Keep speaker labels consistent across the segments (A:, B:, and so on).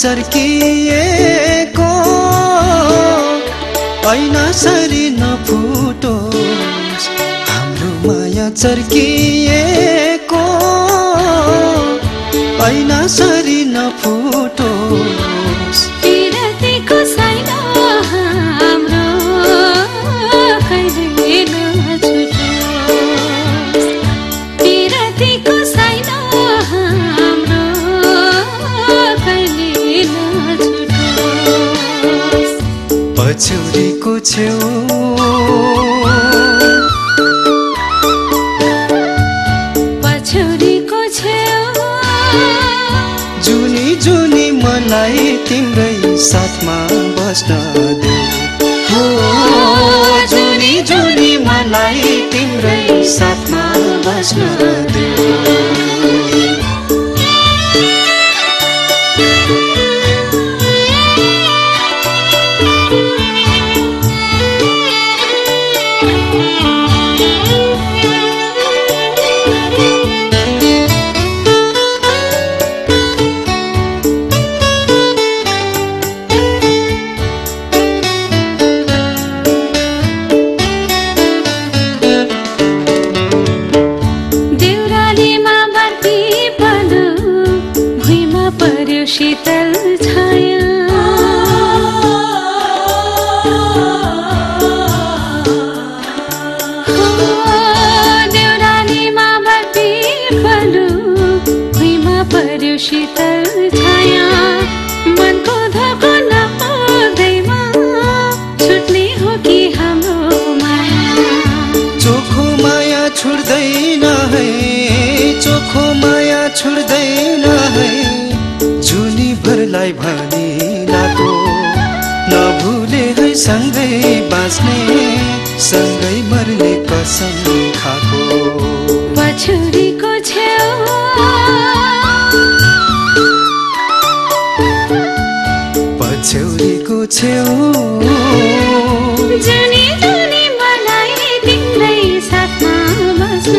A: चर्किएको ऐना सरी नफुटोस् हाम्रो माया चर्किएको ऐना सरी नफुटोस्
B: पिरतीको छैन हाम्रो कहिले नछुटोस् पिरतीको छैन हाम्रो कहिले नछुटोस्
A: पछौरीको छेउ जुनी मलाई तिम्रै साथमा बस्न देऊ हो जुनी मलाई तिम्रै साथमा बस्न देऊ
B: शीतल छाया देउरालीमा बत्ती फल्यो भुइँमा पर्यो शीतल छाया मनको धोको नपुग्दैमा छुट्ने हो कि हाम्रो माया
A: चोखो माया छुट्दैन है चोखो माया छुट्दैन है जुनी भरलाई भनी लाको नभुले है सँगै बाँच्ने सँगै मर्ने कसम खाको
B: पछौरीको छेउ
A: पछौरीको छेउ
B: जुनी मलाई तिम्रै साथमा बस्न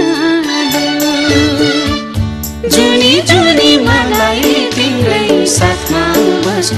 B: देऊ जुनी मलाई तिम्रै साथमा बस्न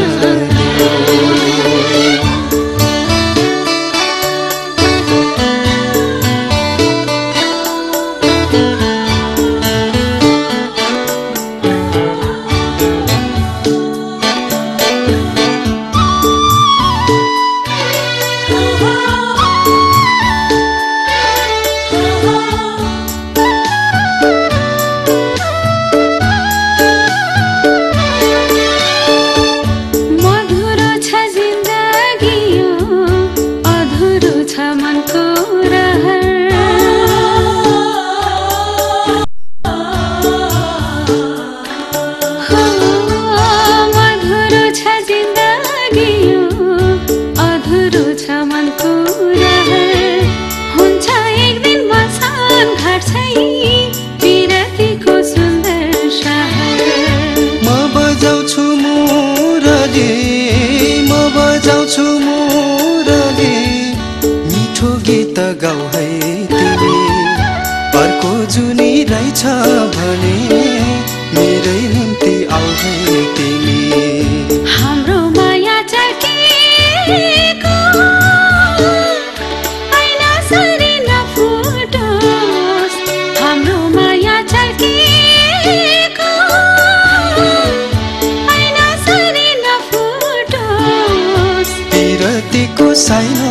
B: बजाउँछु मुरली मिठो गीत गाऊ है तिमी अर्को जुनी रहेछ भने मेरै निम्ति आऊ है तिमी हाम्रो माया चर्किएको ऐना सरी नफुटोस् हाम्रो माया चर्किएको ऐना सरी नफुटोस्
A: पिरतीको छैन